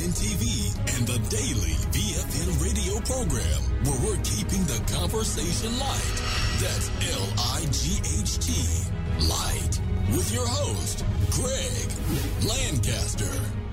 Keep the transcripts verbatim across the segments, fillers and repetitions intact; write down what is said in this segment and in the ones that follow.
N T V and the daily V F N radio program, where we're keeping the conversation light. That's L I G H T, light, with your host, Greg Lancaster.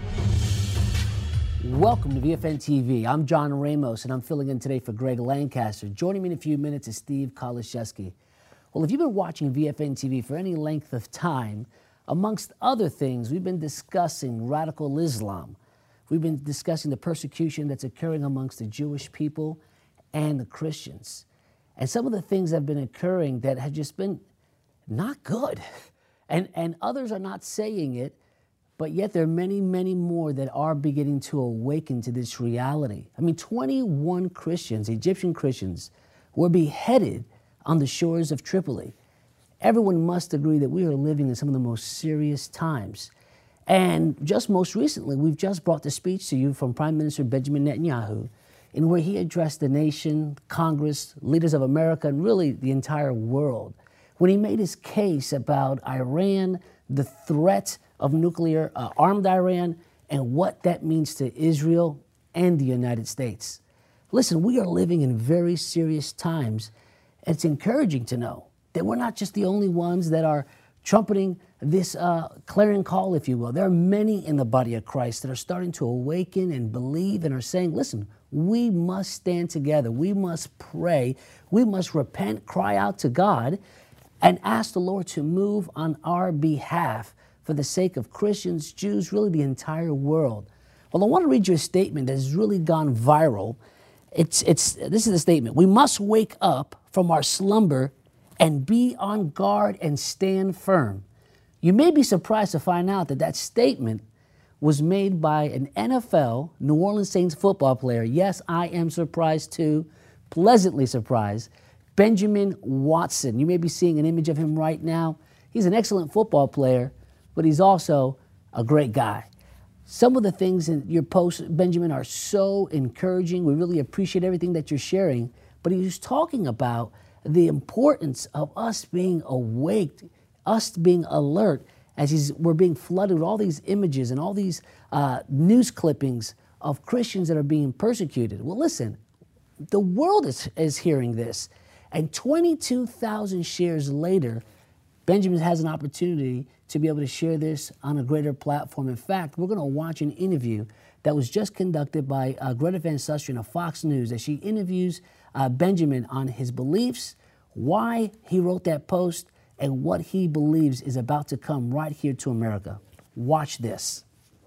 Welcome to V F N T V. I'm John Ramos, and I'm filling in today for Greg Lancaster. Joining me in a few minutes is Steve Kaliszewski. Well, if you've been watching V F N T V for any length of time, amongst other things, we've been discussing radical Islam. We've been discussing the persecution that's occurring amongst the Jewish people and the Christians. And some of the things that have been occurring that have just been not good. And, and others are not saying it, but yet there are many, many more that are beginning to awaken to this reality. I mean, twenty-one Christians, Egyptian Christians, were beheaded on the shores of Tripoli. Everyone must agree that we are living in some of the most serious times. And just most recently, we've just brought the speech to you from Prime Minister Benjamin Netanyahu, in where he addressed the nation, Congress, leaders of America, and really the entire world, when he made his case about Iran, the threat of nuclear, uh, armed Iran, and what that means to Israel and the United States. Listen, we are living in very serious times. It's encouraging to know that we're not just the only ones that are trumpeting this uh, clarion call, if you will. There are many in the body of Christ that are starting to awaken and believe and are saying, listen, we must stand together. We must pray. We must repent, cry out to God, and ask the Lord to move on our behalf for the sake of Christians, Jews, really the entire world. Well, I want to read you a statement that has really gone viral. It's, it's, this is the statement. We must wake up from our slumber and be on guard and stand firm. You may be surprised to find out that that statement was made by an N F L, New Orleans Saints football player. Yes, I am surprised too, pleasantly surprised. Benjamin Watson. You may be seeing an image of him right now. He's an excellent football player, but he's also a great guy. Some of the things in your post, Benjamin, are so encouraging. We really appreciate everything that you're sharing. But he was talking about the importance of us being awake, us being alert, as he's, we're being flooded with all these images and all these uh, news clippings of Christians that are being persecuted. Well, listen, the world is, is hearing this. And twenty-two thousand shares later, Benjamin has an opportunity to be able to share this on a greater platform. In fact, we're going to watch an interview that was just conducted by uh, Greta Van Susteren of Fox News, as she interviews uh, Benjamin on his beliefs, why he wrote that post, and what he believes is about to come right here to America. Watch this.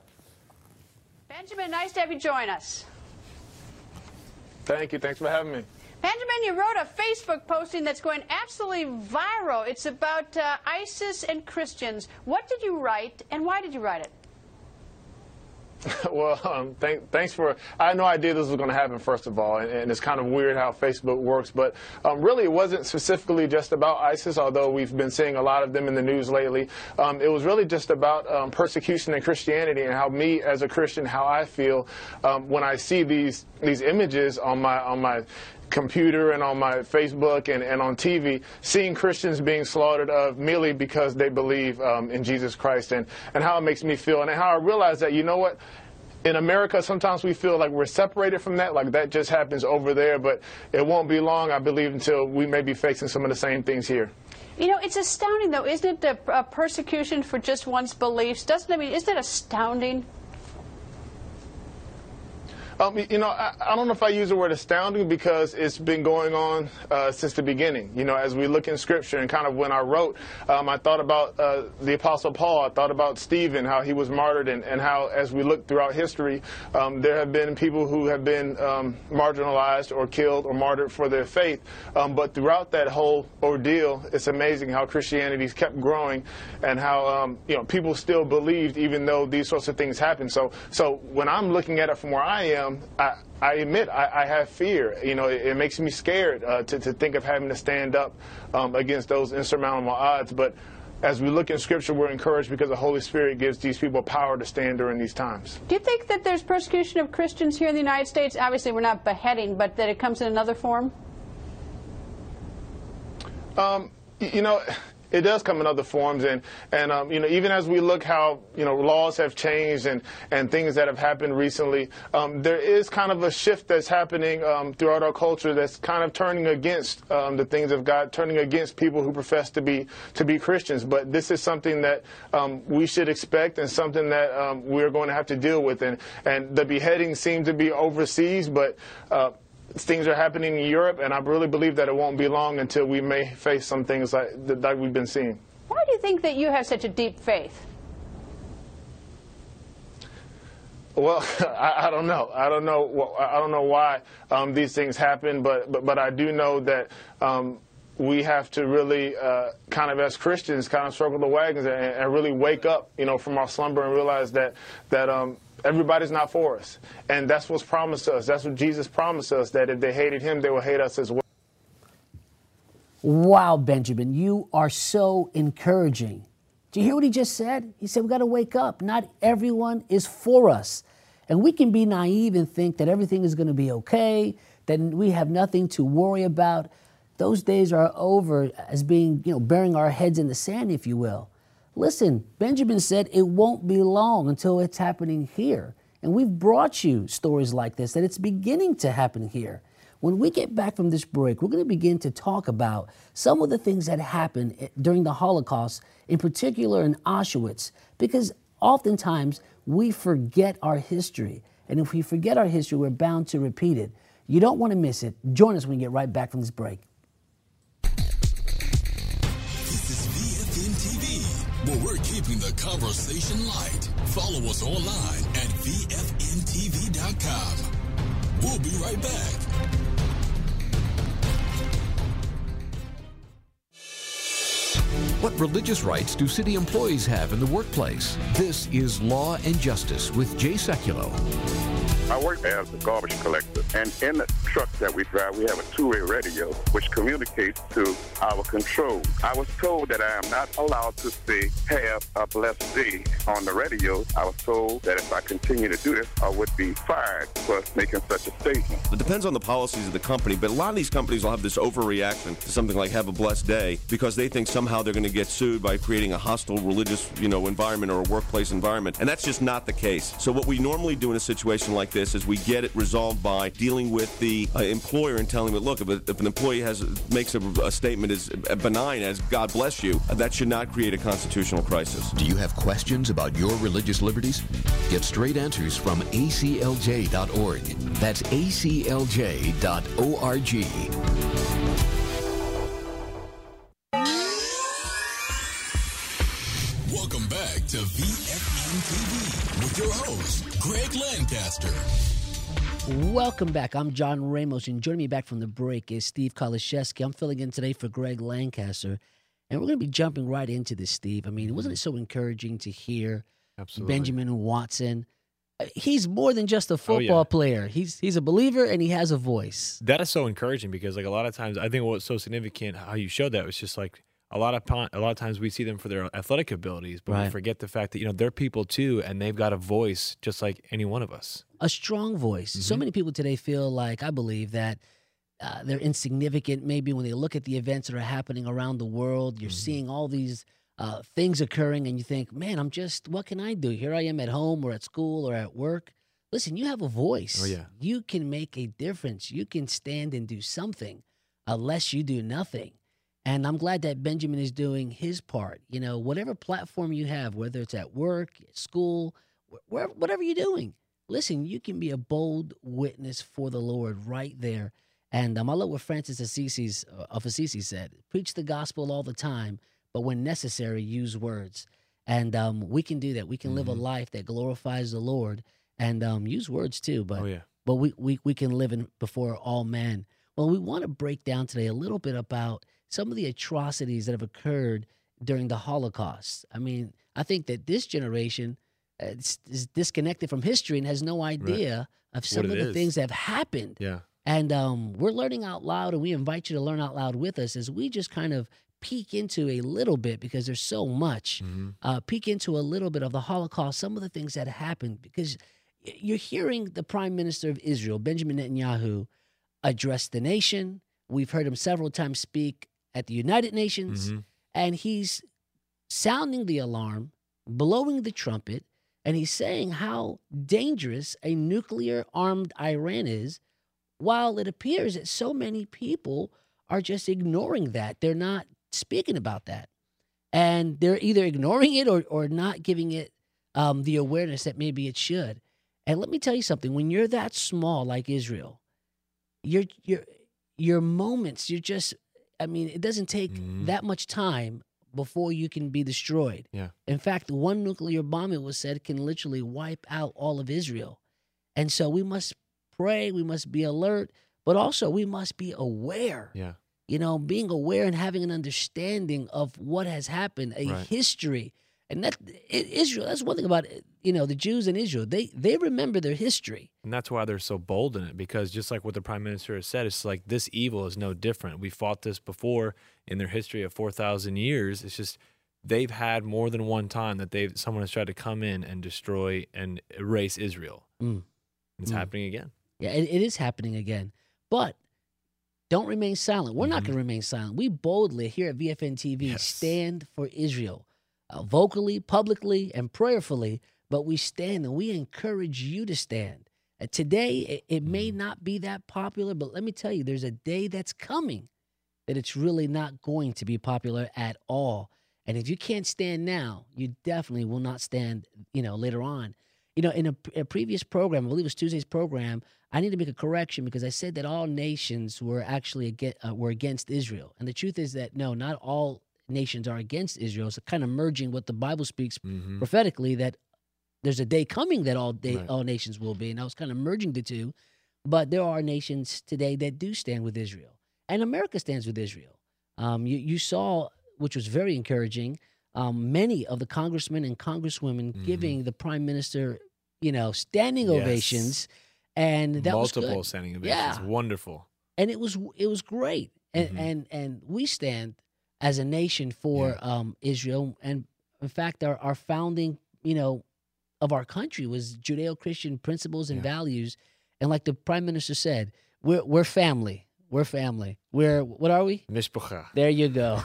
Benjamin, nice to have you join us. Thank you. Thanks for having me. Benjamin, you wrote a Facebook posting that's going absolutely viral. It's about uh, ISIS and Christians. What did you write, and why did you write it? Well, um, thank, thanks for, I had no idea this was going to happen, first of all, and, and it's kind of weird how Facebook works, but um, really it wasn't specifically just about ISIS, although we've been seeing a lot of them in the news lately. Um, it was really just about um, persecution in Christianity, and how me as a Christian, how I feel um, when I see these these images on my on my computer and on my Facebook and, and on T V, seeing Christians being slaughtered of merely because they believe um, in Jesus Christ, and, and how it makes me feel, and how I realize that, you know what, in America, sometimes we feel like we're separated from that, like that just happens over there, but it won't be long, I believe, until we may be facing some of the same things here. You know, it's astounding, though, isn't it, the uh, persecution for just one's beliefs? Doesn't, I mean, isn't it astounding? Um, you know, I, I don't know if I use the word astounding, because it's been going on uh, since the beginning. You know, as we look in Scripture, and kind of when I wrote, um, I thought about uh, the Apostle Paul. I thought about Stephen, how he was martyred, and, and how, as we look throughout history, um, there have been people who have been um, marginalized or killed or martyred for their faith. Um, but throughout that whole ordeal, it's amazing how Christianity's kept growing, and how um, you know, people still believed even though these sorts of things happen. So, so when I'm looking at it from where I am, I, I admit I, I have fear. You know, it, it makes me scared uh, to, to think of having to stand up um, against those insurmountable odds. But as we look in Scripture, we're encouraged because the Holy Spirit gives these people power to stand during these times. Do you think that there's persecution of Christians here in the United States? Obviously, we're not beheading, but that it comes in another form? Um, you know, it does come in other forms. And, and um, you know, even as we look how, you know, laws have changed and, and things that have happened recently, um, there is kind of a shift that's happening um, throughout our culture that's kind of turning against um, the things of God, turning against people who profess to be to be Christians. But this is something that um, we should expect and something that um, we're going to have to deal with. And, and the beheadings seem to be overseas, but uh, things are happening in Europe, and I really believe that it won't be long until we may face some things like that we've been seeing. Why do you think that you have such a deep faith? Well, I, I don't know. I don't know. I don't know why um, these things happen, but but, but I do know that um, we have to really uh, kind of, as Christians, kind of circle the wagons and, and really wake up, you know, from our slumber and realize that that. Um, Everybody's not for us. And that's what's promised to us. That's what Jesus promised us, that if they hated him, they will hate us as well. Wow, Benjamin, you are so encouraging. Do you hear what he just said? He said, we got to wake up. Not everyone is for us. And we can be naive and think that everything is going to be okay, that we have nothing to worry about. Those days are over as being, you know, burying our heads in the sand, if you will. Listen, Benjamin said it won't be long until it's happening here. And we've brought you stories like this, that it's beginning to happen here. When we get back from this break, we're going to begin to talk about some of the things that happened during the Holocaust, in particular in Auschwitz, because oftentimes we forget our history. And if we forget our history, we're bound to repeat it. You don't want to miss it. Join us when we get right back from this break. Well, we're keeping the conversation light. Follow us online at V F N T V dot com. We'll be right back. What religious rights do city employees have in the workplace? This is Law and Justice with Jay Sekulow. I work as a garbage collector, and in the truck that we drive, we have a two-way radio which communicates to our control. I was told that I am not allowed to say, have a blessed day on the radio. I was told that if I continue to do this, I would be fired for making such a statement. It depends on the policies of the company, but a lot of these companies will have this overreaction to something like have a blessed day because they think somehow they're going to get sued by creating a hostile religious, you know, environment or a workplace environment, and that's just not the case. So what we normally do in a situation like this is we get it resolved by dealing with the uh, employer and telling them, look, if, a, if an employee has makes a, a statement as benign as God bless you, uh, that should not create a constitutional crisis. Do you have questions about your religious liberties? Get straight answers from A C L J dot org. That's A C L J dot org. Welcome back to V F N T V with your host, Greg Lancaster. Welcome back. I'm John Ramos, and joining me back from the break is Steve Kaliszewski. I'm filling in today for Greg Lancaster, and we're going to be jumping right into this, Steve. I mean, wasn't it so encouraging to hear Absolutely. Benjamin Watson? He's more than just a football oh, yeah. player. He's he's a believer, and he has a voice. That is so encouraging because, like, a lot of times, I think what's so significant how you showed that was just like a lot of a lot of times we see them for their athletic abilities, but right. we forget the fact that you know they're people too, and they've got a voice just like any one of us. A strong voice. Mm-hmm. So many people today feel like, I believe, that uh, they're insignificant. Maybe when they look at the events that are happening around the world, you're mm-hmm. seeing all these uh, things occurring, and you think, man, I'm just, what can I do? Here I am at home or at school or at work. Listen, you have a voice. Oh, yeah. You can make a difference. You can stand and do something unless you do nothing. And I'm glad that Benjamin is doing his part. You know, whatever platform you have, whether it's at work, at school, wherever, whatever you're doing, listen, you can be a bold witness for the Lord right there. And um, I love what Francis Assisi, uh, of Assisi said, preach the gospel all the time, but when necessary, use words. And um, we can do that. We can mm-hmm. live a life that glorifies the Lord and um, use words too. But, oh, yeah. but we, we, we can live in before all men. Well, we want to break down today a little bit about some of the atrocities that have occurred during the Holocaust. I mean, I think that this generation uh, is, is disconnected from history and has no idea right. of some what of the is. things that have happened. Yeah. And um, we're learning out loud, and we invite you to learn out loud with us as we just kind of peek into a little bit, because there's so much, mm-hmm. uh, peek into a little bit of the Holocaust, some of the things that happened, because you're hearing the Prime Minister of Israel, Benjamin Netanyahu, address the nation. We've heard him several times speak at the United Nations. Mm-hmm. And he's sounding the alarm, blowing the trumpet, and he's saying how dangerous a nuclear-armed Iran is, while it appears that so many people are just ignoring that. They're not speaking about that. And they're either ignoring it or, or not giving it um, the awareness that maybe it should. And let me tell you something. When you're that small like Israel, your your your moments, you're just, I mean, it doesn't take mm-hmm. that much time before you can be destroyed. Yeah. In fact, one nuclear bomb, it was said, can literally wipe out all of Israel. And so we must pray, we must be alert, but also we must be aware. Yeah. You know, being aware and having an understanding of what has happened, a right. history. And that it, Israel, that's one thing about, you know, the Jews in Israel. They they remember their history. And that's why they're so bold in it, because just like what the prime minister has said, it's like this evil is no different. We fought this before in their history of four thousand years. It's just they've had more than one time that they've someone has tried to come in and destroy and erase Israel. Mm. It's mm. happening again. Yeah, it, it is happening again. But don't remain silent. We're mm-hmm. not going to remain silent. We boldly here at V F N T V yes. stand for Israel, uh, vocally, publicly, and prayerfully, but we stand and we encourage you to stand. Uh, today, it, it may mm-hmm. not be that popular, but let me tell you, there's a day that's coming that it's really not going to be popular at all. And if you can't stand now, you definitely will not stand, you know, later on. You know, in a, a previous program, I believe it was Tuesday's program, I need to make a correction because I said that all nations were actually against, uh, were against Israel. And the truth is that, no, not all nations are against Israel. So kind of merging what the Bible speaks mm-hmm. prophetically, that there's a day coming that all day, right. all nations will be. And I was kind of merging the two. But there are nations today that do stand with Israel. And America stands with Israel. Um, you, you saw, which was very encouraging, um, many of the congressmen and congresswomen mm-hmm. giving the prime minister, you know, standing yes. ovations. And that multiple was good. standing ovations. Yeah. Wonderful. And it was it was great. And Mm-hmm. and and we stand as a nation for Yeah. um, Israel. And in fact, our, our founding, you know, of our country was Judeo-Christian principles and Yeah. values. And like the prime minister said, we're we're family. We're family. We're what are we? Mishpacha. There you go.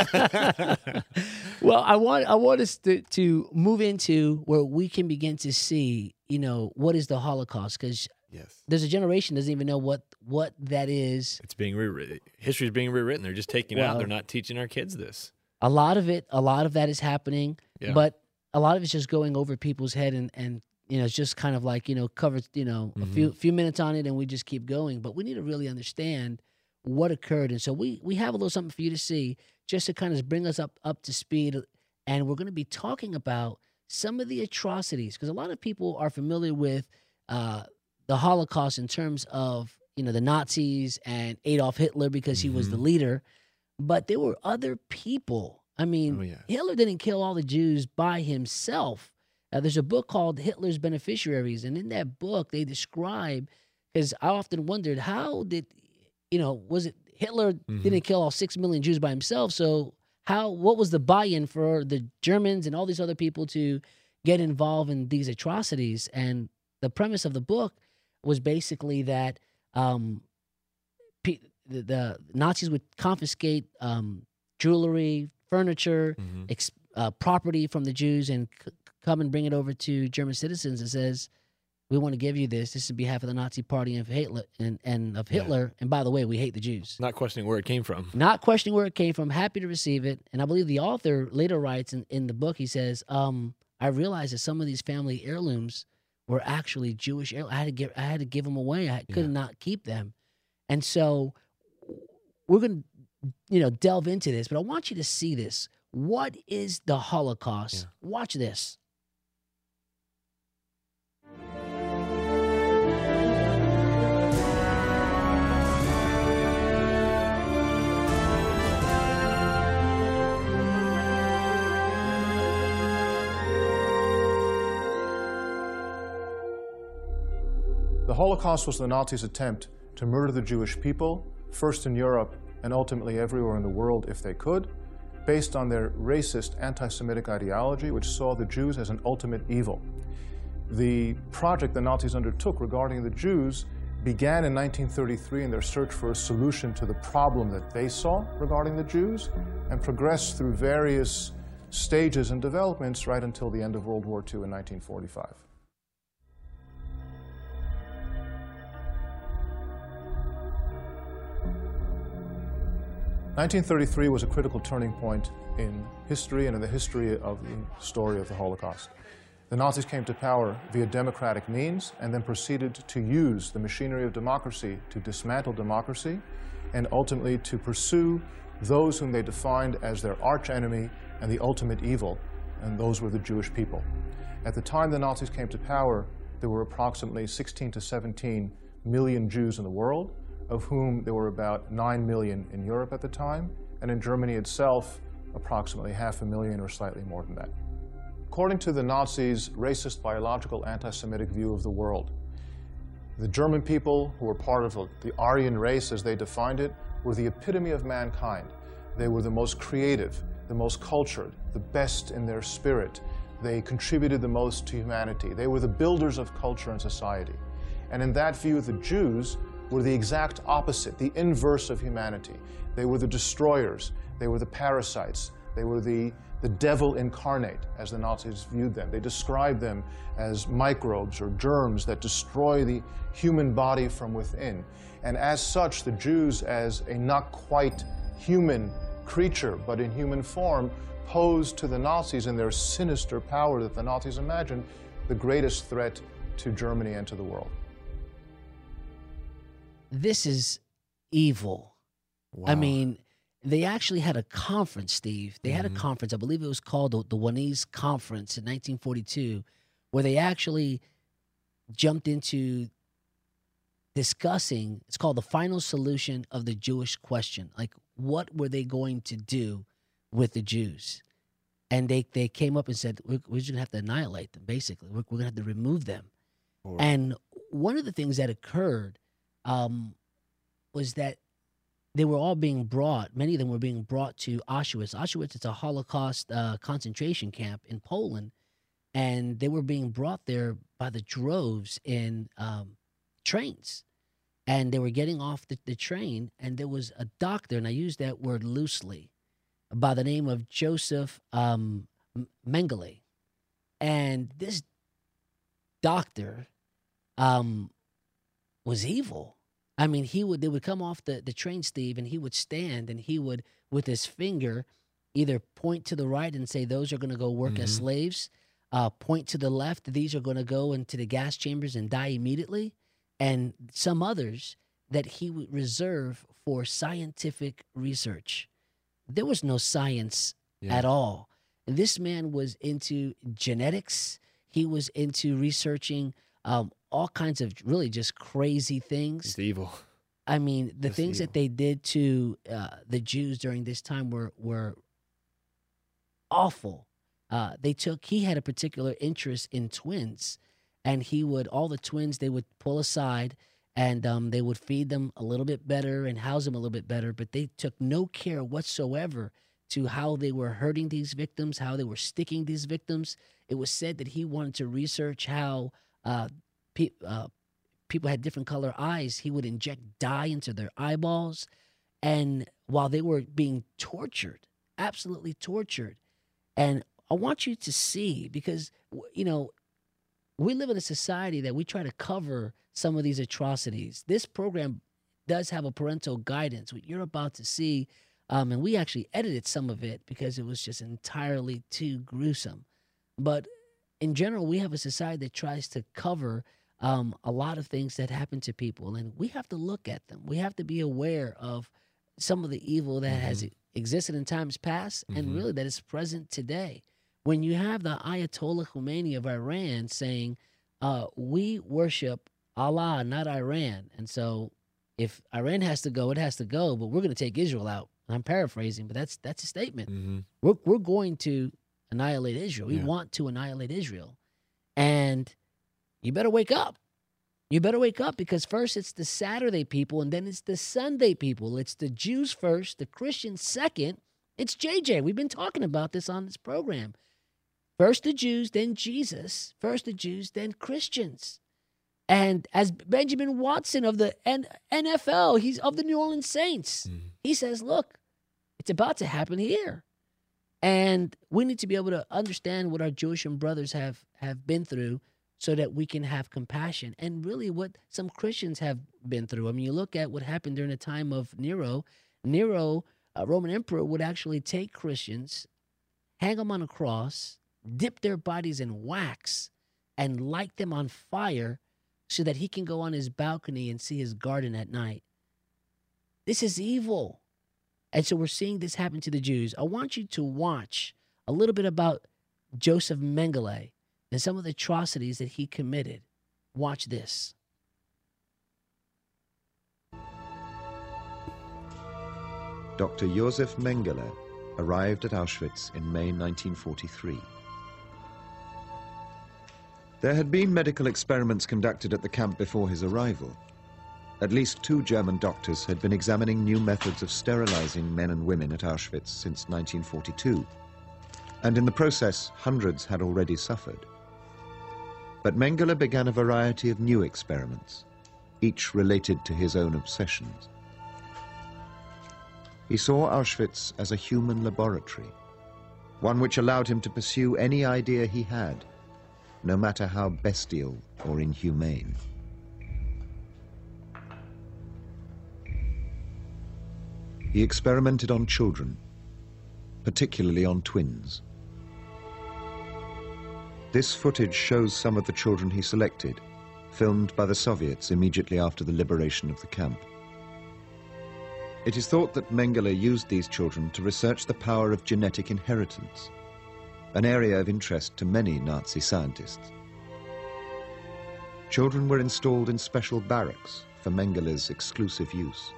Well, I want I want us to, to move into where we can begin to see, you know, what is the Holocaust, because Yes. there's a generation that doesn't even know what what that is. It's being rewritten. History is being rewritten. They're just taking it Well- out. They're not teaching our kids this. A lot of it, a lot of that is happening, Yeah. but a lot of it's just going over people's head, and, and you know, it's just kind of like, you know, covered, you know, a few few minutes on it, and we just keep going. But we need to really understand what occurred, and so we we have a little something for you to see, just to kind of bring us up up to speed. And we're going to be talking about some of the atrocities, because a lot of people are familiar with uh, the Holocaust in terms of, you know, the Nazis and Adolf Hitler because he was the leader. But there were other people. I mean, Oh, yes. Hitler didn't kill all the Jews by himself. Uh, there's a book called Hitler's Beneficiaries, and in that book they describe, because I often wondered, how did, you know, was it Hitler didn't kill all six million Jews by himself? So how, what was the buy-in for the Germans and all these other people to get involved in these atrocities? And the premise of the book was basically that um, pe- the, the Nazis would confiscate um, jewelry, furniture, Mm-hmm. ex- uh, property from the Jews, and c- come and bring it over to German citizens and says, we want to give you this. This is on behalf of the Nazi Party and of Hitler. And, and, of Hitler. And by the way, we hate the Jews. Not questioning where it came from. Not questioning where it came from. Happy to receive it. And I believe the author later writes in, in the book, he says, um, I realized that some of these family heirlooms were actually Jewish heirlooms. I had to give, I had to give them away. I could Yeah. not keep them. And so we're going to, you know, delve into this, but I want you to see this. What is the Holocaust? Yeah. Watch this. The Holocaust was the Nazis' attempt to murder the Jewish people, first in Europe and ultimately everywhere in the world if they could, based on their racist anti-Semitic ideology, which saw the Jews as an ultimate evil. The project the Nazis undertook regarding the Jews began in nineteen thirty-three in their search for a solution to the problem that they saw regarding the Jews, and progressed through various stages and developments right until the end of World War Two in nineteen forty-five. nineteen thirty-three was a critical turning point in history and in the history of the story of the Holocaust. The Nazis came to power via democratic means and then proceeded to use the machinery of democracy to dismantle democracy and ultimately to pursue those whom they defined as their archenemy and the ultimate evil, and those were the Jewish people. At the time the Nazis came to power, there were approximately sixteen to seventeen million Jews in the world, of whom there were about nine million in Europe at the time, and in Germany itself, approximately half a million or slightly more than that. According to the Nazis' racist, biological, anti-Semitic view of the world, the German people, who were part of the Aryan race as they defined it, were the epitome of mankind. They were the most creative, the most cultured, the best in their spirit. They contributed the most to humanity. They were the builders of culture and society. And in that view, the Jews were the exact opposite, the inverse of humanity. They were the destroyers. They were the parasites. They were the, the devil incarnate, as the Nazis viewed them. They described them as microbes or germs that destroy the human body from within. And as such, the Jews, as a not quite human creature, but in human form, posed to the Nazis in their sinister power that the Nazis imagined the greatest threat to Germany and to the world. This is evil. Wow. I mean, they actually had a conference, Steve. They had Mm-hmm. a conference. I believe it was called the, the Wanese Conference in nineteen forty-two, where they actually jumped into discussing, it's called the final solution of the Jewish question. Like, what were they going to do with the Jews? And they, they came up and said, we're, we're just going to have to annihilate them, basically. We're, we're going to have to remove them. Or- And one of the things that occurred um, was that they were all being brought, many of them were being brought to Auschwitz. Auschwitz is a Holocaust uh, concentration camp in Poland, and they were being brought there by the droves in um, trains. And they were getting off the, the train, and there was a doctor, and I use that word loosely, by the name of Joseph um, Mengele. And this doctor um, was evil. I mean, he would, they would come off the, the train, Steve, and he would stand and he would, with his finger, either point to the right and say, those are going to go work Mm-hmm. as slaves, uh, point to the left, these are going to go into the gas chambers and die immediately, and some others that he would reserve for scientific research. There was no science Yeah. at all. And this man was into genetics. He was into researching um, all kinds of really just crazy things. It's evil. I mean, the Just things evil. that they did to uh, the Jews during this time were were awful. Uh, they took. He had a particular interest in twins, and he would all the twins they would pull aside, and um, they would feed them a little bit better and house them a little bit better. But they took no care whatsoever to how they were hurting these victims, how they were sticking these victims. It was said that he wanted to research how uh, pe- uh, people had different color eyes. He would inject dye into their eyeballs. And while they were being tortured, absolutely tortured. And I want you to see, because, you know, we live in a society that we try to cover some of these atrocities. This program does have a parental guidance, what you're about to see. Um, and we actually edited some of it because it was just entirely too gruesome. But in general, we have a society that tries to cover um, a lot of things that happen to people. And we have to look at them. We have to be aware of some of the evil that mm-hmm. has existed in times past mm-hmm. and really that is present today. When you have the Ayatollah Khomeini of Iran saying, uh, we worship Allah, not Iran. And so if Iran has to go, it has to go, but we're going to take Israel out. I'm paraphrasing, but that's that's a statement. Mm-hmm. We're we're going to annihilate Israel. We Yeah. want to annihilate Israel. And you better wake up. You better wake up, because first it's the Saturday people and then it's the Sunday people. It's the Jews first, the Christians second. It's J J. We've been talking about this on this program. First the Jews, then Jesus. First the Jews, then Christians. And as Benjamin Watson of the N F L, he's of the New Orleans Saints, mm-hmm. he says, look, it's about to happen here. And we need to be able to understand what our Jewish brothers have, have been through so that we can have compassion. And really what some Christians have been through. I mean, you look at what happened during the time of Nero. Nero, a Roman emperor, would actually take Christians, hang them on a cross, dip their bodies in wax, and light them on fire so that he can go on his balcony and see his garden at night. This is evil. And so we're seeing this happen to the Jews. I want you to watch a little bit about Joseph Mengele and some of the atrocities that he committed. Watch this. Doctor Josef Mengele arrived at Auschwitz in May nineteen forty-three. There had been medical experiments conducted at the camp before his arrival. At least two German doctors had been examining new methods of sterilizing men and women at Auschwitz since nineteen forty-two, and in the process, hundreds had already suffered. But Mengele began a variety of new experiments, each related to his own obsessions. He saw Auschwitz as a human laboratory, one which allowed him to pursue any idea he had, no matter how bestial or inhumane. He experimented on children, particularly on twins. This footage shows some of the children he selected, filmed by the Soviets immediately after the liberation of the camp. It is thought that Mengele used these children to research the power of genetic inheritance, an area of interest to many Nazi scientists. Children were installed in special barracks for Mengele's exclusive use.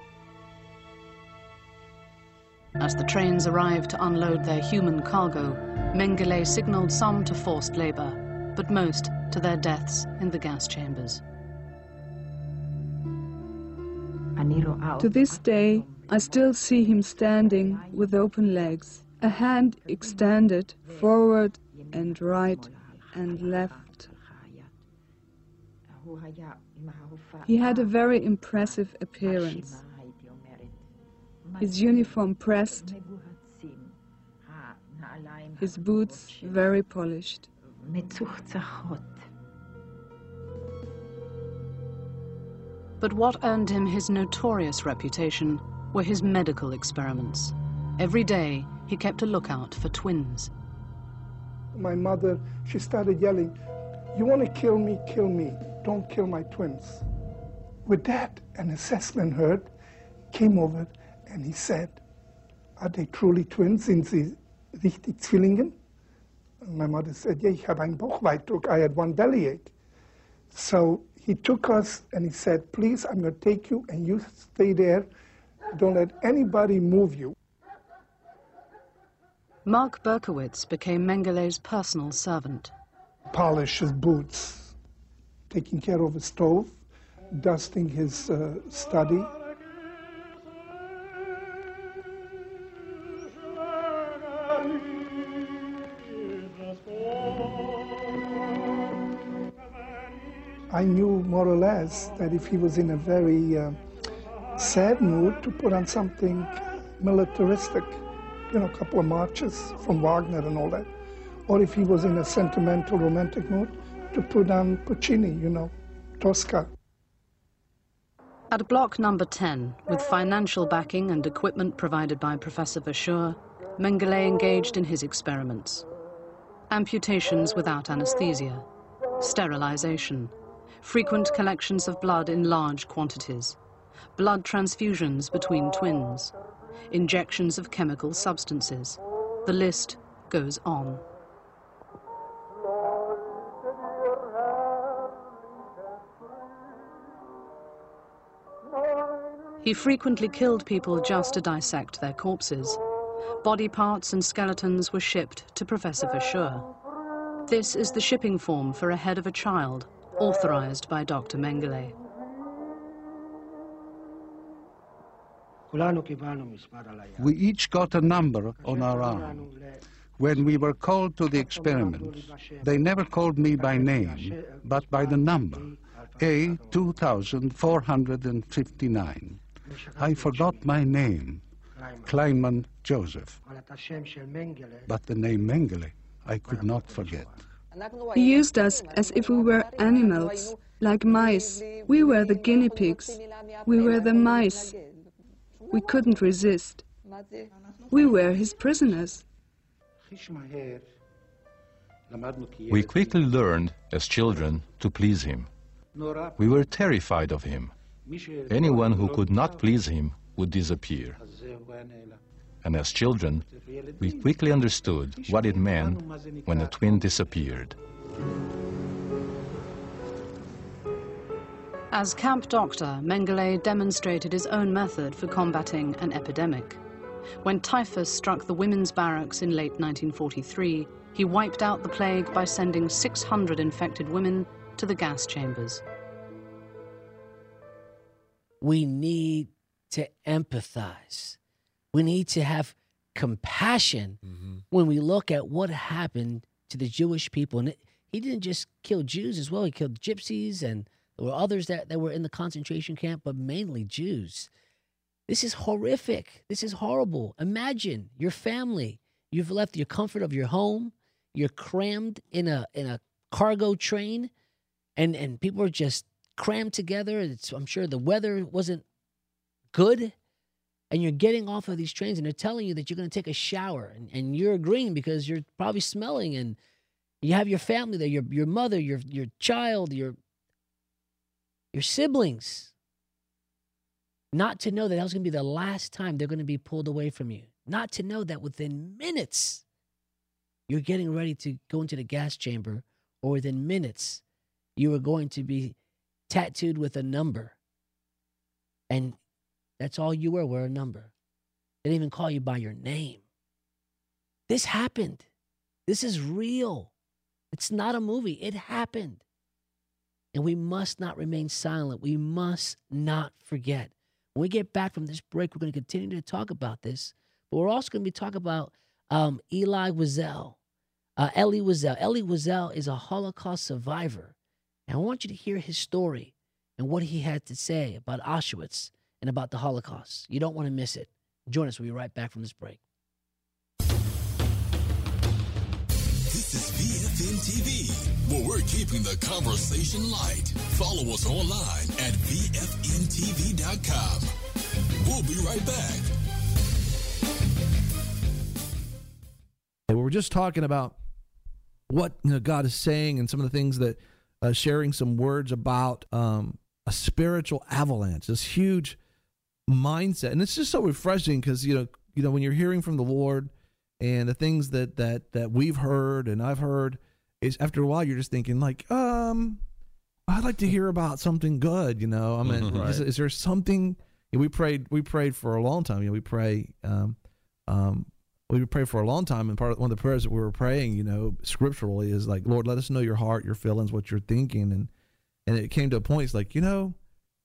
As the trains arrived to unload their human cargo, Mengele signaled some to forced labor, but most to their deaths in the gas chambers. To this day, I still see him standing with open legs, a hand extended forward and right and left. He had a very impressive appearance. His uniform pressed, his boots very polished. But what earned him his notorious reputation were his medical experiments. Every day, he kept a lookout for twins. My mother, she started yelling, "You want to kill me, kill me. Don't kill my twins." With that, an assessment heard, came over, and he said, "Are they truly twins? Sind sie richtig Zwillingen?" And my mother said, "Yeah, ich habe einen Bauchweitdruck. I had one bellyache." So he took us and he said, "Please, I'm going to take you and you stay there. Don't let anybody move you." Mark Berkowitz became Mengele's personal servant. Polish his boots, taking care of his stove, dusting his uh, study. I knew more or less that if he was in a very uh, sad mood, to put on something militaristic, you know, a couple of marches from Wagner and all that. Or if he was in a sentimental, romantic mood, to put on Puccini, you know, Tosca. At block number ten, with financial backing and equipment provided by Professor Verschoor, Mengele engaged in his experiments. Amputations without anesthesia, sterilization, frequent collections of blood in large quantities, blood transfusions between twins, injections of chemical substances. The list goes on. He frequently killed people just to dissect their corpses. Body parts and skeletons were shipped to Professor Verschoor. This is the shipping form for a head of a child, authorized by Doctor Mengele. We each got a number on our arm. When we were called to the experiment, they never called me by name, but by the number, A two thousand four hundred fifty-nine. I forgot my name, Kleinman Joseph. But the name Mengele I could not forget. He used us as if we were animals, like mice. We were the guinea pigs. We were the mice. We couldn't resist. We were his prisoners. We quickly learned, as children, to please him. We were terrified of him. Anyone who could not please him would disappear. And as children, we quickly understood what it meant when a twin disappeared. As camp doctor, Mengele demonstrated his own method for combating an epidemic. When typhus struck the women's barracks in late nineteen forty-three, he wiped out the plague by sending six hundred infected women to the gas chambers. We need to empathize. We need to have compassion mm-hmm. when we look at what happened to the Jewish people. And it, he didn't just kill Jews as well. He killed gypsies, and there were others that, that were in the concentration camp, but mainly Jews. This is horrific. This is horrible. Imagine your family. You've left your comfort of your home. You're crammed in a in a cargo train, and, and people are just crammed together. It's, I'm sure the weather wasn't good, and you're getting off of these trains, and they're telling you that you're going to take a shower, and, and you're agreeing because you're probably smelling, and you have your family there, your your mother, your your child, your your siblings. Not to know that that was going to be the last time they're going to be pulled away from you. Not to know that within minutes you're getting ready to go into the gas chamber, or within minutes you are going to be tattooed with a number. And that's all you were, were a number. They didn't even call you by your name. This happened. This is real. It's not a movie. It happened. And we must not remain silent. We must not forget. When we get back from this break, we're going to continue to talk about this. But we're also going to be talking about um, Eli Wiesel, uh, Elie Wiesel. Elie Wiesel is a Holocaust survivor. And I want you to hear his story and what he had to say about Auschwitz and about the Holocaust. You don't want to miss it. Join us. We'll be right back from this break. This is V F M T V, where we're keeping the conversation light. Follow us online at V F M T V dot com. We'll be right back. We were just talking about what you know, God is saying, and some of the things that uh, sharing some words about um, a spiritual avalanche, this huge mindset. And it's just so refreshing because, you know, you know, when you're hearing from the Lord and the things that, that, that we've heard and I've heard, is after a while you're just thinking like, um, I'd like to hear about something good, you know. I mean, right. is, is there something? You know, we prayed, we prayed for a long time. You know, we pray, um, um, we prayed for a long time, and part of one of the prayers that we were praying, you know, scripturally, is like, Lord, let us know your heart, your feelings, what you're thinking, and and it came to a point. It's like, you know,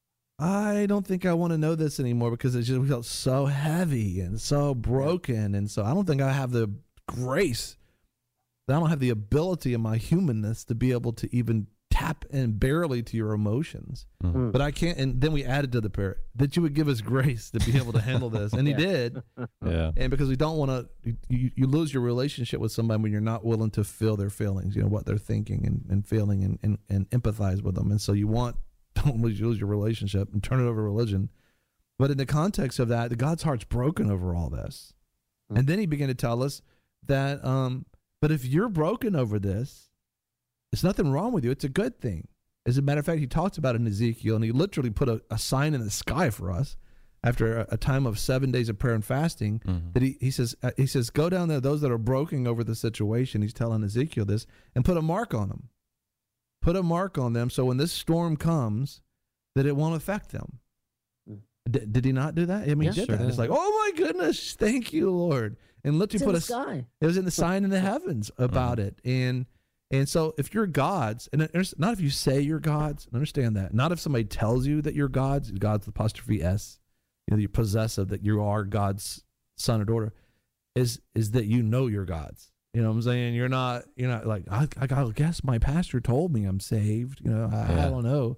I don't think I want to know this anymore because it just felt so heavy and so broken, and so I don't think I have the grace. I don't have the ability in my humanness to be able to even tap in barely to your emotions. Mm-hmm. But I can't. And then we added to the prayer that you would give us grace to be able to handle this, and He yeah. did. Yeah. And because we don't want to, you, you lose your relationship with somebody when you're not willing to feel their feelings, you know, what they're thinking and, and feeling, and, and, and empathize with them. And so you want don't lose, lose your relationship and turn it over to religion. But in the context of that, God's heart's broken over all this. Mm-hmm. And then He began to tell us that, um, but if you're broken over this, there's nothing wrong with you. It's a good thing. As a matter of fact, He talks about it in Ezekiel, and He literally put a, a sign in the sky for us after a, a time of seven days of prayer and fasting. Mm-hmm. That he, he says, uh, he says, go down there, those that are broken over the situation. He's telling Ezekiel this, and put a mark on them. Put a mark on them, so when this storm comes, that it won't affect them. Mm. D- did He not do that? I mean, yeah, He did sure that. Did. It's like, oh my goodness, thank you, Lord. And literally put a sky. It was in the sign in the heavens about mm-hmm. it, and. And so if you're God's, and not if you say you're God's, understand that. Not if somebody tells you that you're God's, God's apostrophe S, you know, you're possessive, that you are God's son or daughter, is is that you know you're God's. You know what I'm saying? You're not, you're not like, I, I guess my pastor told me I'm saved. You know, I, yeah. I don't know.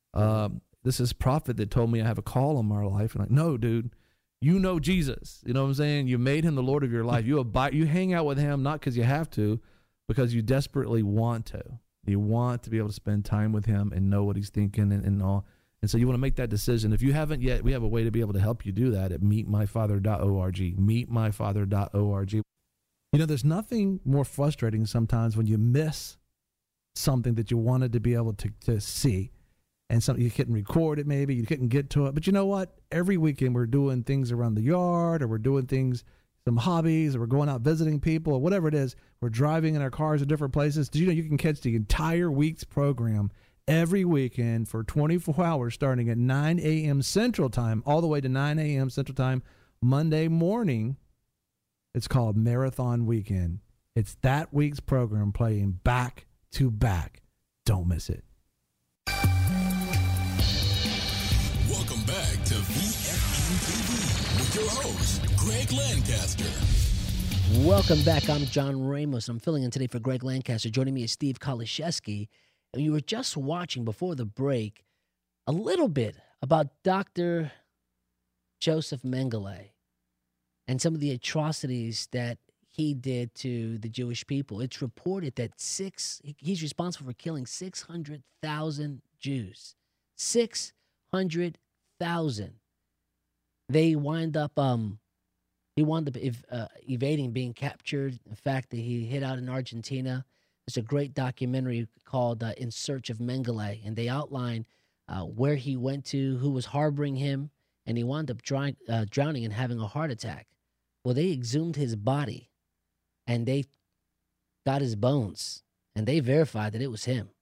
Um, this is prophet that told me I have a call on my life. And like, no, dude, you know Jesus. You know what I'm saying? You made him the Lord of your life. You abide, you hang out with him, not because you have to, because you desperately want to. You want to be able to spend time with him and know what he's thinking and, and all. And so you want to make that decision. If you haven't yet, we have a way to be able to help you do that at meet my father dot org, meet my father dot org. You know, there's nothing more frustrating sometimes when you miss something that you wanted to be able to, to see. And something you couldn't record it, maybe you couldn't get to it. But you know what? Every weekend we're doing things around the yard, or we're doing things, some hobbies, or we're going out visiting people, or whatever it is. We're driving in our cars to different places. Did you know you can catch the entire week's program every weekend for twenty-four hours, starting at nine a.m. Central Time, all the way to nine a.m. Central Time, Monday morning? It's called Marathon Weekend. It's that week's program playing back to back. Don't miss it. Welcome back to V F N T V with your host, Greg Lancaster. Welcome back. I'm John Ramos. I'm filling in today for Greg Lancaster. Joining me is Steve Kaliszewski. And you were just watching before the break a little bit about Doctor Joseph Mengele and some of the atrocities that he did to the Jewish people. It's reported that six, he's responsible for killing six hundred thousand Jews. six hundred thousand. They wind up, um, he wound up ev- uh, evading being captured. In fact, he hid out in Argentina. There's a great documentary called uh, In Search of Mengele, and they outline uh, where he went to, who was harboring him, and he wound up dry- uh, drowning and having a heart attack. Well, they exhumed his body, and they got his bones, and they verified that it was him,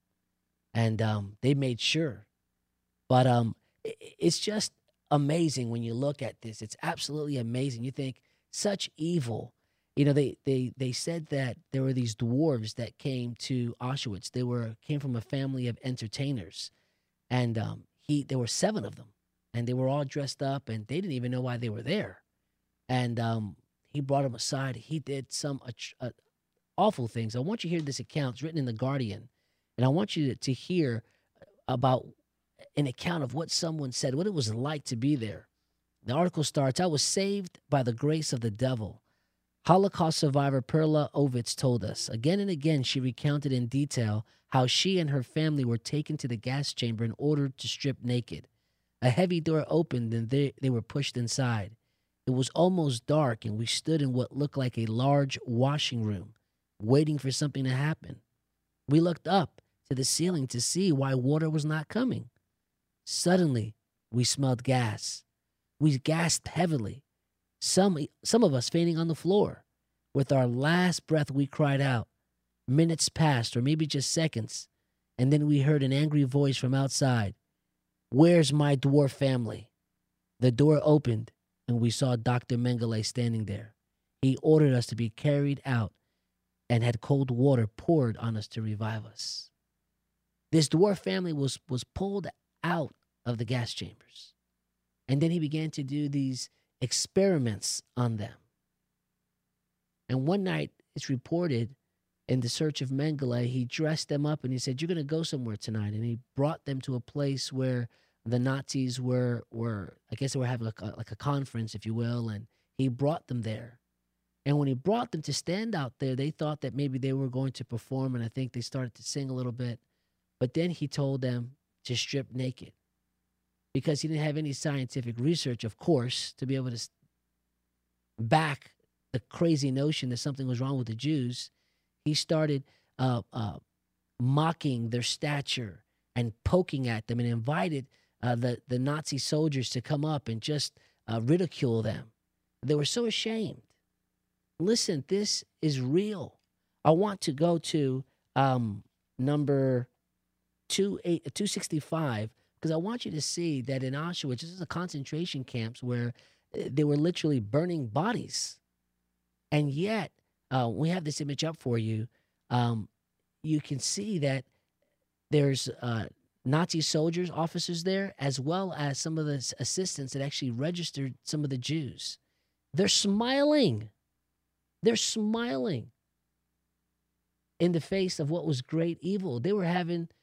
and um, they made sure. But um, it, it's just amazing when you look at this. It's absolutely amazing. You think, such evil. You know, they, they, they said that there were these dwarves that came to Auschwitz. They were came from a family of entertainers, and um, he there were seven of them, and they were all dressed up, and they didn't even know why they were there. And um, he brought them aside. He did some uh, uh, awful things. I want you to hear this account. It's written in The Guardian, and I want you to, to hear about an account of what someone said, what it was like to be there. The article starts, "I was saved by the grace of the devil." Holocaust survivor Perla Ovitz told us. Again and again, she recounted in detail how she and her family were taken to the gas chamber and ordered to strip naked. A heavy door opened and they, they were pushed inside. It was almost dark, and we stood in what looked like a large washing room, waiting for something to happen. We looked up to the ceiling to see why water was not coming. Suddenly, we smelled gas. We gasped heavily. Some, some of us fainting on the floor. With our last breath, we cried out. Minutes passed, or maybe just seconds, and then we heard an angry voice from outside. "Where's my dwarf family?" The door opened, and we saw Doctor Mengele standing there. He ordered us to be carried out and had cold water poured on us to revive us. This dwarf family was, was pulled out of the gas chambers, and then he began to do these experiments on them. And one night, it's reported in The Search of Mengele, he dressed them up and he said, "You're going to go somewhere tonight." And he brought them to a place where the Nazis were, were I guess they were having a, like a conference, if you will, and he brought them there. And when he brought them to stand out there, they thought that maybe they were going to perform, and I think they started to sing a little bit. But then he told them to strip naked, because he didn't have any scientific research, of course, to be able to back the crazy notion that something was wrong with the Jews. He started uh, uh, mocking their stature and poking at them, and invited uh, the, the Nazi soldiers to come up and just uh, ridicule them. They were so ashamed. Listen, this is real. I want to go to um, number two sixty-five, because I want you to see that in Auschwitz, this is a concentration camps where they were literally burning bodies. And yet, uh, we have this image up for you. Um, you can see that there's uh, Nazi soldiers, officers there, as well as some of the assistants that actually registered some of the Jews. They're smiling. They're smiling in the face of what was great evil. They were having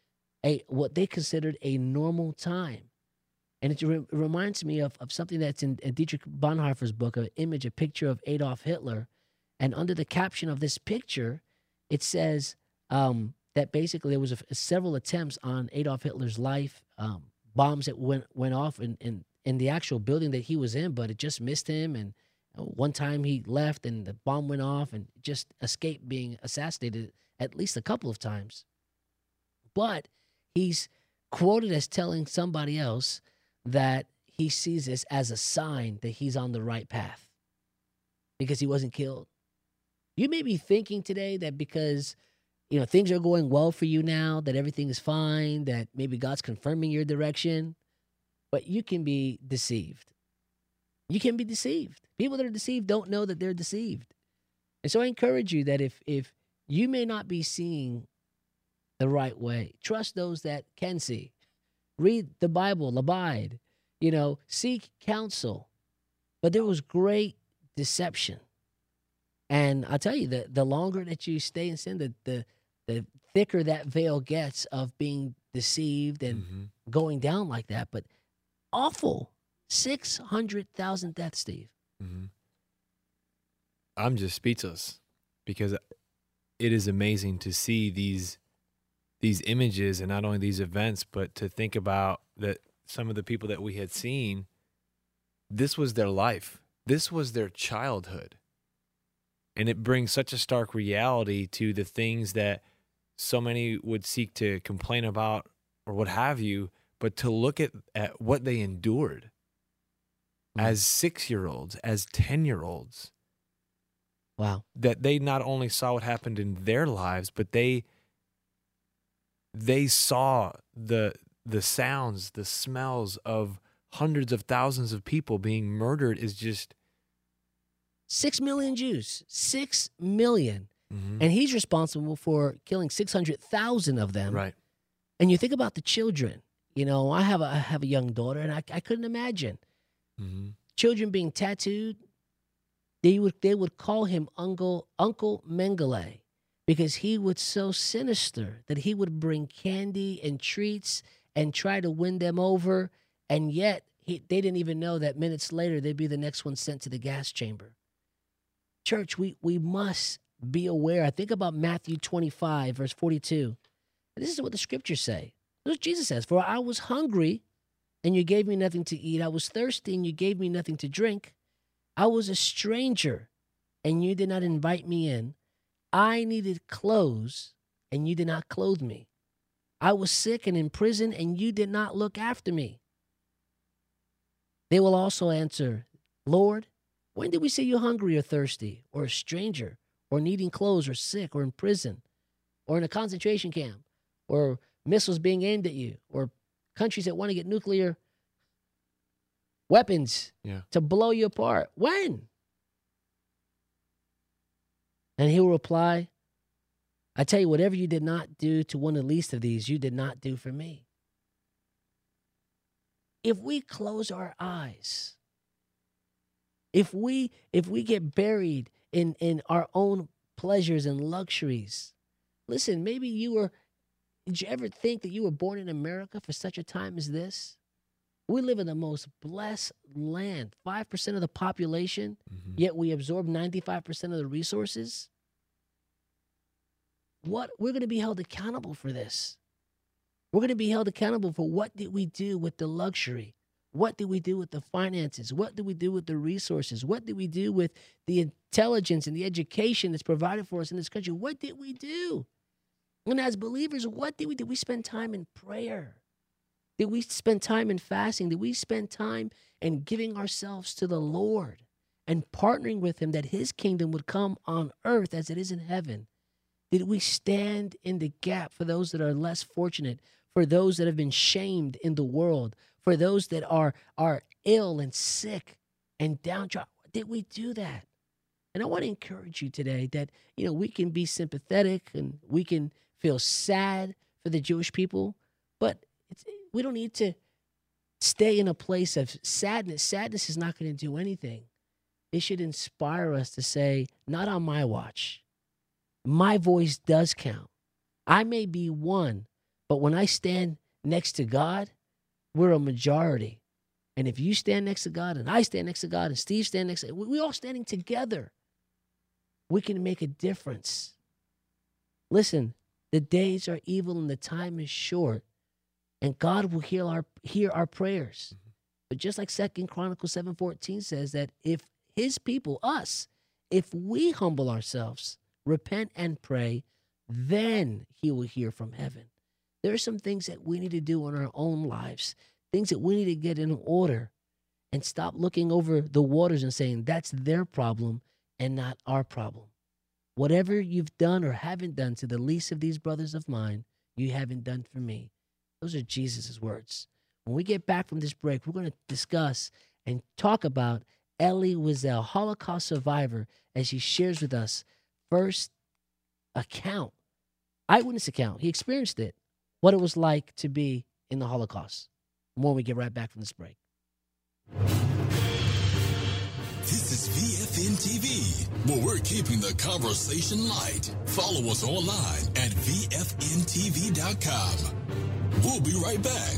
a what they considered a normal time. And it, re- reminds me of, of something that's in, in Dietrich Bonhoeffer's book, an image, a picture of Adolf Hitler. And under the caption of this picture, it says um, that basically there was a, several attempts on Adolf Hitler's life, um, bombs that went went off in, in, in the actual building that he was in, but it just missed him. And one time he left and the bomb went off and just escaped being assassinated at least a couple of times. But he's quoted as telling somebody else that he sees this as a sign that he's on the right path because he wasn't killed. You may be thinking today that because, you know, things are going well for you now, that everything is fine, that maybe God's confirming your direction, but you can be deceived. You can be deceived. People that are deceived don't know that they're deceived. And so I encourage you that if if you may not be seeing the right way, trust those that can see. Read the Bible, abide, you know, seek counsel. But there was great deception. And I'll tell you, the, the longer that you stay in sin, the, the, the thicker that veil gets of being deceived and mm-hmm. going down like that. But awful. six hundred thousand deaths, Steve. Mm-hmm. I'm just speechless because it is amazing to see these these images and not only these events, but to think about that some of the people that we had seen, this was their life. This was their childhood. And it brings such a stark reality to the things that so many would seek to complain about or what have you, but to look at, at what they endured mm-hmm. as six-year-olds, as ten-year-olds. Wow. That they not only saw what happened in their lives, but they they saw the the sounds, the smells of hundreds of thousands of people being murdered is just... Six million Jews. Six million. Mm-hmm. And he's responsible for killing six hundred thousand of them. Right. And you think about the children. You know, I have a, I have a young daughter, and I, I couldn't imagine. Mm-hmm. Children being tattooed. They would they would call him Uncle Uncle Mengele because he was so sinister that he would bring candy and treats and try to win them over, and yet he, they didn't even know that minutes later they'd be the next one sent to the gas chamber. Church, we we must be aware. I think about Matthew twenty-five, verse forty-two. This is what the scriptures say. This is what Jesus says. For I was hungry, and you gave me nothing to eat. I was thirsty, and you gave me nothing to drink. I was a stranger, and you did not invite me in. I needed clothes, and you did not clothe me. I was sick and in prison, and you did not look after me. They will also answer, Lord, when did we see you hungry or thirsty, or a stranger, or needing clothes, or sick, or in prison, or in a concentration camp, or missiles being aimed at you, or countries that want to get nuclear weapons yeah. to blow you apart? When? And he will reply, I tell you, whatever you did not do to one of the least of these, you did not do for me. If we close our eyes, if we if we get buried in, in our own pleasures and luxuries, listen, maybe you were, did you ever think that you were born in America for such a time as this? We live in the most blessed land, five percent of the population, mm-hmm. yet we absorb ninety-five percent of the resources. What? We're going to be held accountable for this. We're going to be held accountable for what did we do with the luxury? What did we do with the finances? What did we do with the resources? What did we do with the intelligence and the education that's provided for us in this country? What did we do? And as believers, what did we do? We spend time in prayer. Did we spend time in fasting? Did we spend time in giving ourselves to the Lord and partnering with him that his kingdom would come on earth as it is in heaven? Did we stand in the gap for those that are less fortunate, for those that have been shamed in the world, for those that are, are ill and sick and downtrodden? Did we do that? And I want to encourage you today that, you know, we can be sympathetic and we can feel sad for the Jewish people, but it's, we don't need to stay in a place of sadness. Sadness is not going to do anything. It should inspire us to say, not on my watch. My voice does count. I may be one, But when I stand next to God, we're a majority. And if you stand next to God and I stand next to God and Steve stand next to God, we all standing together, we can make a difference. Listen, the days are evil and the time is short, and God will hear our hear our prayers. Mm-hmm. But just like Second Chronicles seven fourteen says that if his people, us, if we humble ourselves, repent and pray, then he will hear from heaven. There are some things that we need to do in our own lives, things that we need to get in order, and stop looking over the waters and saying that's their problem and not our problem. Whatever you've done or haven't done to the least of these brothers of mine, you haven't done for me. Those are Jesus' words. When we get back from this break, we're going to discuss and talk about Elie Wiesel, Holocaust survivor, as he shares with us first account, eyewitness account. He experienced it, what it was like to be in the Holocaust. More when we get right back from this break. This is V F N T V, where we're keeping the conversation light. Follow us online at V F N T V dot com. We'll be right back.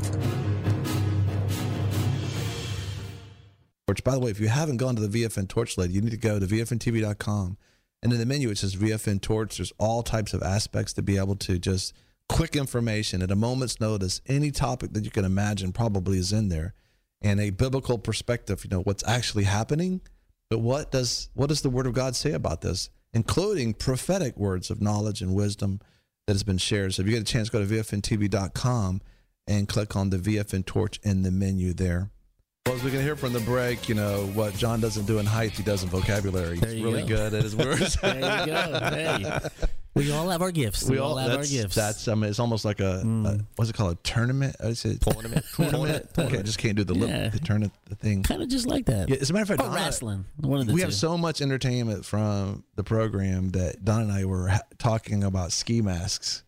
By the way, if you haven't gone to the V F N Torch lately, you need to go to V F N T V dot com. And in the menu, it says V F N Torch. There's all types of aspects to be able to just quick information at a moment's notice. Any topic that you can imagine probably is in there. And a biblical perspective, you know, what's actually happening. But what does what does the Word of God say about this, including prophetic words of knowledge and wisdom that has been shared. So if you get a chance, go to V F N T V dot com and click on the V F N Torch in the menu there. Well, as we can hear from the break, you know, what John doesn't do in height, he does in vocabulary. He's really go. good at his words. There you go. Hey. We all have our gifts. We, we all, all have our gifts. That's, I mean, it's almost like a, mm. a what's it called, a tournament? I say tournament. Tournament. Okay, I just can't do the lip, yeah. the tournament the thing. Kind of just like that. Yeah, as a matter of fact, or Donna, wrestling. One of the we two. have so much entertainment from the program that Don and I were ha- talking about ski masks.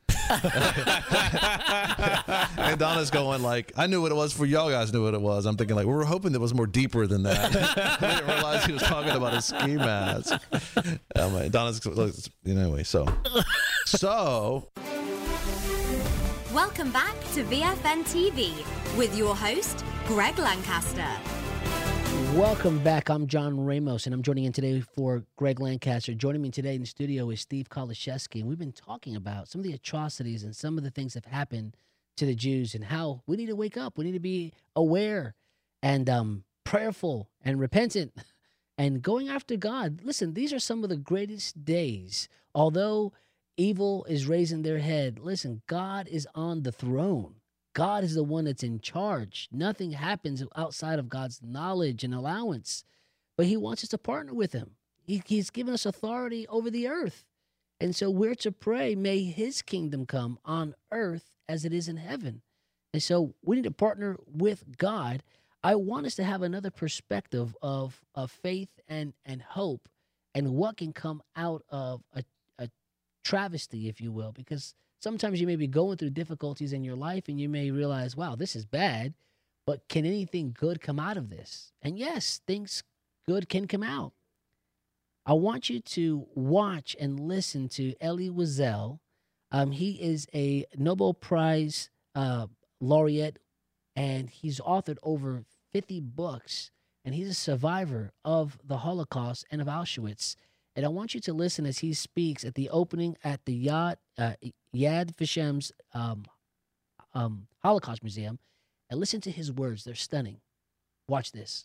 And Donna's going like, I knew what it was for y'all guys knew what it was. I'm thinking like, we were hoping it was more deeper than that. I didn't realize he was talking about a ski mask. Um, Donna's, you know, anyway, so. So. Welcome back to V F N T V with your host, Greg Lancaster. Welcome back. I'm John Ramos, and I'm joining in today for Greg Lancaster. Joining me today in the studio is Steve Kaliszewski, and we've been talking about some of the atrocities and some of the things that have happened to the Jews and how we need to wake up. We need to be aware and um, prayerful and repentant and going after God. Listen, these are some of the greatest days. Although evil is raising their head, listen, God is on the throne. God is the one that's in charge. Nothing happens outside of God's knowledge and allowance. But he wants us to partner with him. He, he's given us authority over the earth. And so we're to pray, may his kingdom come on earth as it is in heaven. And so we need to partner with God. I want us to have another perspective of, of faith and, and hope and what can come out of a, a travesty, if you will, because sometimes you may be going through difficulties in your life and you may realize, wow, this is bad, but can anything good come out of this? And yes, things good can come out. I want you to watch and listen to Elie Wiesel. Um, he is a Nobel Prize uh, laureate, and he's authored over fifty books, and he's a survivor of the Holocaust and of Auschwitz. And I want you to listen as he speaks at the opening at the Yad, uh, Yad Vashem's um, um, Holocaust Museum, and listen to his words. They're stunning. Watch this.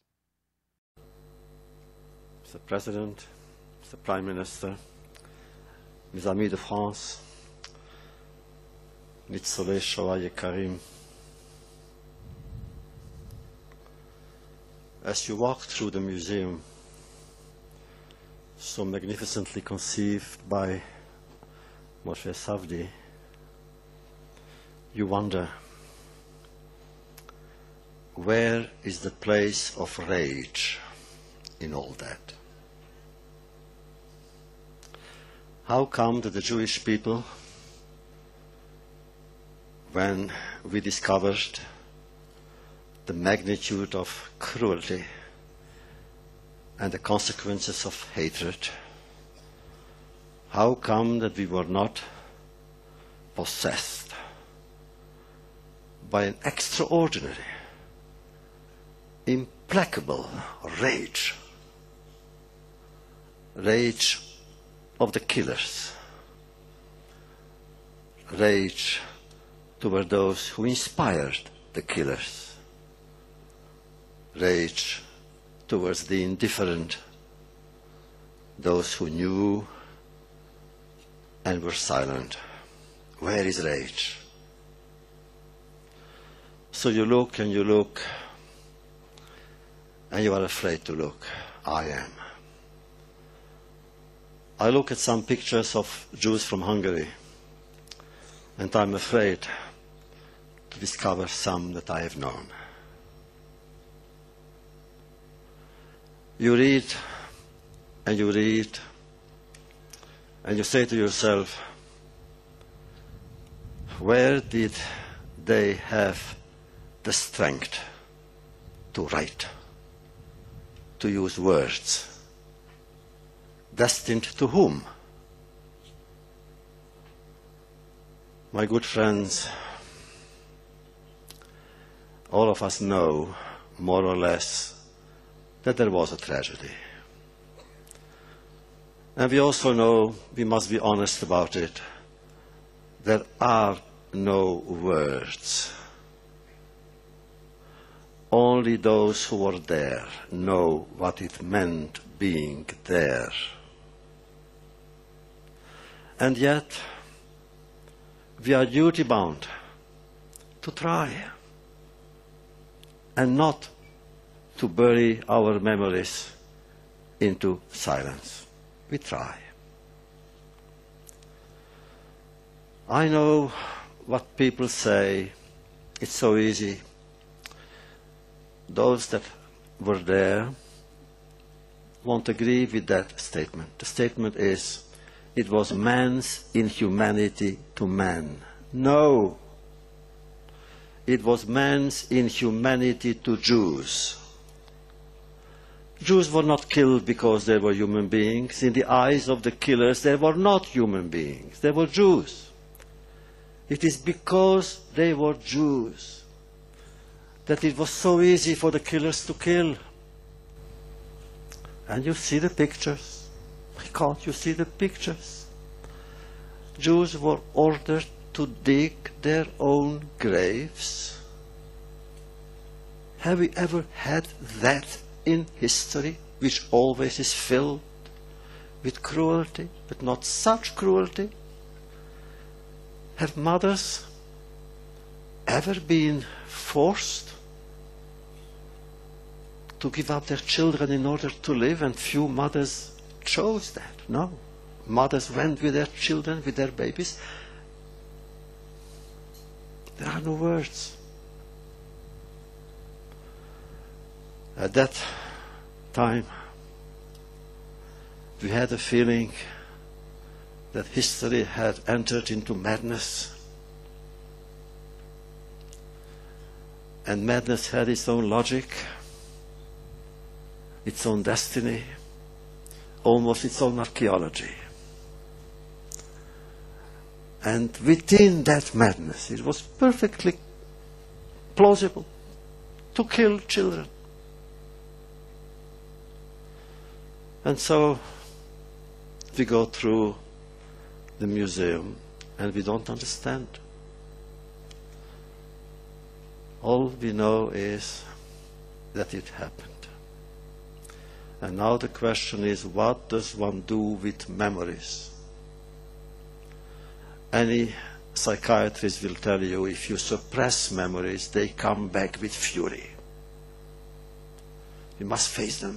Mister President, Mister Prime Minister, mes amis de France, ניצולי שואה יקרים. As you walk through the museum, so magnificently conceived by Moshe Safdie, you wonder, where is the place of rage in all that? How come that the Jewish people, when we discovered the magnitude of cruelty and the consequences of hatred, how come that we were not possessed by an extraordinary, implacable rage. Rage of the killers. Rage toward those who inspired the killers. Rage towards the indifferent, those who knew and were silent. Where is rage? So you look and you look, and you are afraid to look. I am. I look at some pictures of Jews from Hungary, and I'm afraid to discover some that I have known. You read, and you read, and you say to yourself, where did they have the strength to write, to use words? Destined to whom? My good friends, all of us know, more or less, that there was a tragedy. And we also know, we must be honest about it, there are no words. Only those who were there know what it meant being there. And yet, we are duty-bound to try and not to bury our memories into silence. We try. I know what people say. It's so easy. Those that were there won't agree with that statement. The statement is, it was man's inhumanity to man. No. It was man's inhumanity to Jews. Jews were not killed because they were human beings. In the eyes of the killers, they were not human beings. They were Jews. It is because they were Jews that it was so easy for the killers to kill. And you see the pictures. Can't you see the pictures? Jews were ordered to dig their own graves. Have we ever had that in history, which always is filled with cruelty, but not such cruelty? Have mothers ever been forced to give up their children in order to live, and few mothers chose that? No. Mothers went with their children, with their babies. There are no words. At that time, we had a feeling that history had entered into madness. And madness had its own logic, its own destiny, almost its own archaeology. And within that madness, it was perfectly plausible to kill children. And so we go through the museum and we don't understand. All we know is that it happened. And now the question is, what does one do with memories? Any psychiatrist will tell you, if you suppress memories, they come back with fury. We must face them.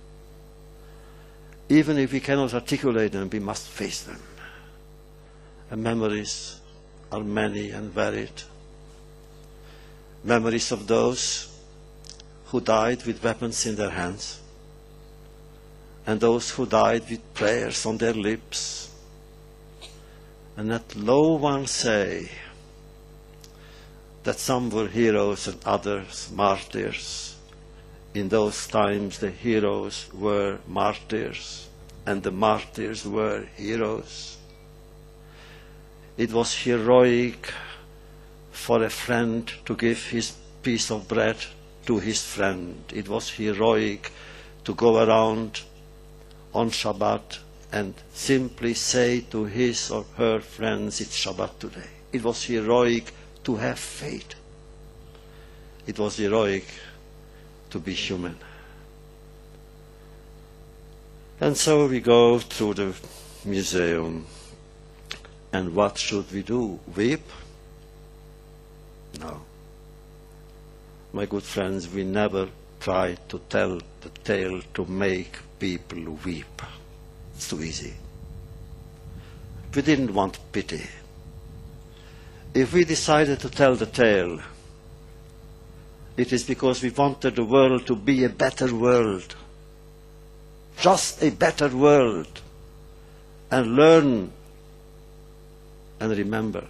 Even if we cannot articulate them, we must face them. And memories are many and varied. Memories of those who died with weapons in their hands, and those who died with prayers on their lips. And let no one say that some were heroes and others martyrs. In those times the heroes were martyrs and the martyrs were heroes. It was heroic for a friend to give his piece of bread to his friend. It was heroic to go around on Shabbat and simply say to his or her friends, it's Shabbat today. It was heroic to have faith. It was heroic to be human. And so we go through the museum. And what should we do? Weep? No. My good friends, we never try to tell the tale to make people weep. It's too easy. We didn't want pity. If we decided to tell the tale, it is because we wanted the world to be a better world. Just a better world. And learn and remember.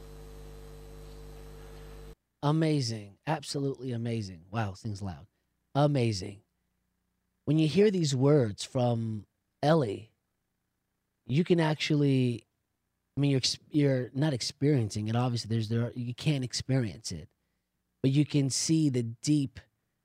Amazing. Absolutely amazing. Wow, this thing's loud. Amazing. When you hear these words from Ellie, you can actually, I mean, you're you're not experiencing it. Obviously, there's there you can't experience it, but you can see the deep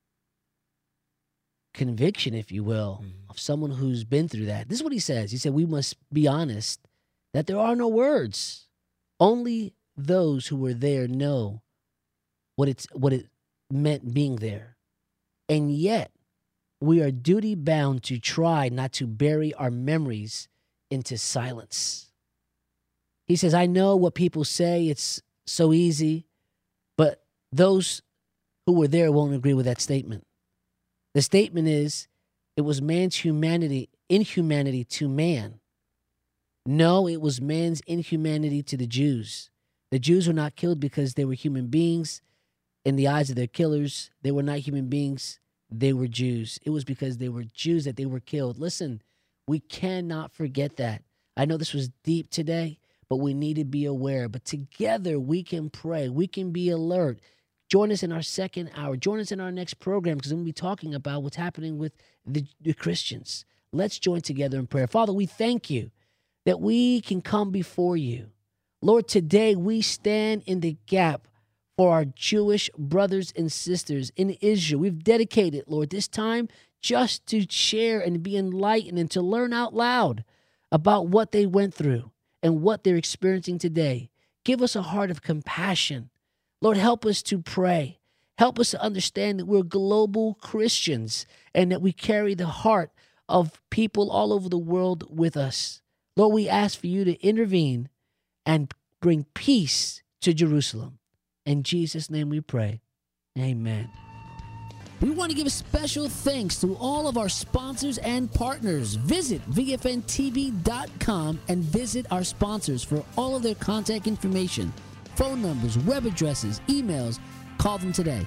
conviction, if you will, mm-hmm. of someone who's been through that. This is what he says. He said, "We must be honest that there are no words. Only those who were there know what it's what it meant being there, and yet we are duty bound to try not to bury our memories into silence." He says, I know what people say, it's so easy, but those who were there won't agree with that statement. The statement is, it was man's humanity, inhumanity to man. No, it was man's inhumanity to the Jews. The Jews were not killed because they were human beings. In the eyes of their killers, they were not human beings. They were Jews. It was because they were Jews that they were killed. Listen, we cannot forget that. I know this was deep today, but we need to be aware. But together we can pray. We can be alert. Join us in our second hour. Join us in our next program because we'll be talking about what's happening with the, the Christians. Let's join together in prayer. Father, we thank you that we can come before you. Lord, today we stand in the gap for our Jewish brothers and sisters in Israel. We've dedicated, Lord, this time just to share and be enlightened and to learn out loud about what they went through and what they're experiencing today. Give us a heart of compassion. Lord, help us to pray. Help us to understand that we're global Christians and that we carry the heart of people all over the world with us. Lord, we ask for you to intervene and bring peace to Jerusalem. In Jesus' name we pray. Amen. We want to give a special thanks to all of our sponsors and partners. Visit V F N T V dot com and visit our sponsors for all of their contact information, phone numbers, web addresses, emails. Call them today.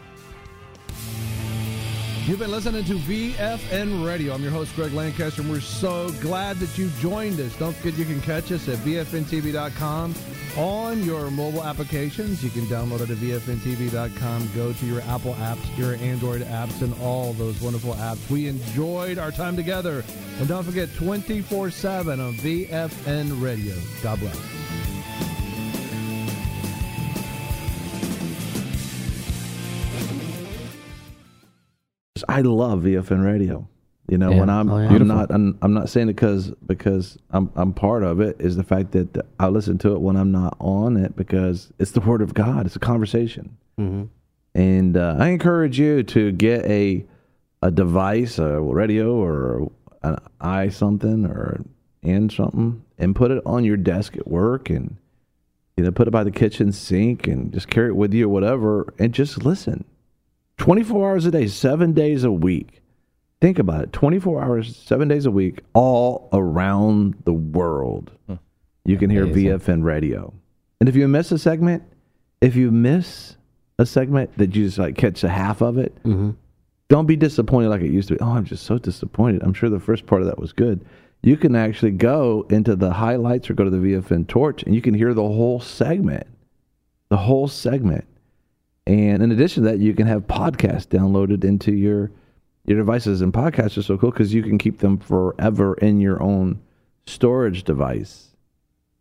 You've been listening to V F N Radio. I'm your host, Greg Lancaster, and we're so glad that you joined us. Don't forget you can catch us at V F N T V dot com on your mobile applications. You can download it at V F N T V dot com. Go to your Apple apps, your Android apps, and all those wonderful apps. We enjoyed our time together. And don't forget, twenty-four seven on V F N Radio. God bless. I love V F N Radio. You know, Yeah. when I'm, Oh, yeah. I'm Beautiful. not, I'm, I'm not saying it because because I'm, I'm part of it. Is the fact that I listen to it when I'm not on it because it's the Word of God. It's a conversation, Mhm. and uh, I encourage you to get a a device, a radio, or an i something, or and something, and put it on your desk at work, and you know, put it by the kitchen sink, and just carry it with you or whatever, and just listen. twenty-four hours a day, seven days a week. Think about it. twenty-four hours, seven days a week, all around the world. Huh. You can hear Amazing. V F N Radio. And if you miss a segment, if you miss a segment that you just like catch a half of it, Mm-hmm. don't be disappointed like it used to be. Oh, I'm just so disappointed. I'm sure the first part of that was good. You can actually go into the highlights or go to the V F N Torch and you can hear the whole segment. The whole segment. And in addition to that, you can have podcasts downloaded into your your devices. And podcasts are so cool because you can keep them forever in your own storage device.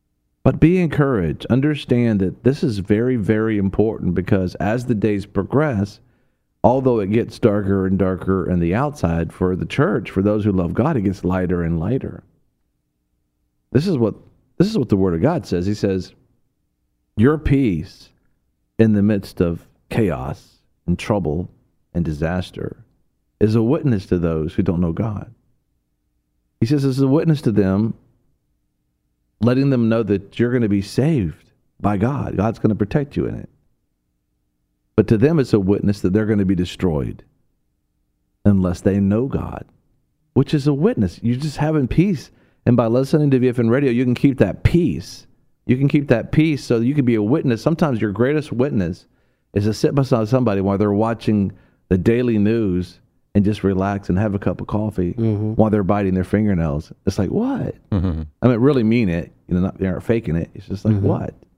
But be encouraged. Understand that this is very, very important, because as the days progress, although it gets darker and darker on the outside, for the church, for those who love God, it gets lighter and lighter. This is what this is what the Word of God says. He says, your peace in the midst of chaos and trouble and disaster is a witness to those who don't know God. He says it's a witness to them, letting them know that you're going to be saved by God. God's going to protect you in it. But to them, it's a witness that they're going to be destroyed unless they know God, which is a witness. You're just having peace. And by listening to V F N Radio, you can keep that peace. You can keep that peace so you can be a witness. Sometimes your greatest witness is to sit beside somebody while they're watching the daily news and just relax and have a cup of coffee mm-hmm. while they're biting their fingernails. It's like, what? Mm-hmm. I mean, really mean it. You know, not, they aren't faking it. It's just like, mm-hmm. what?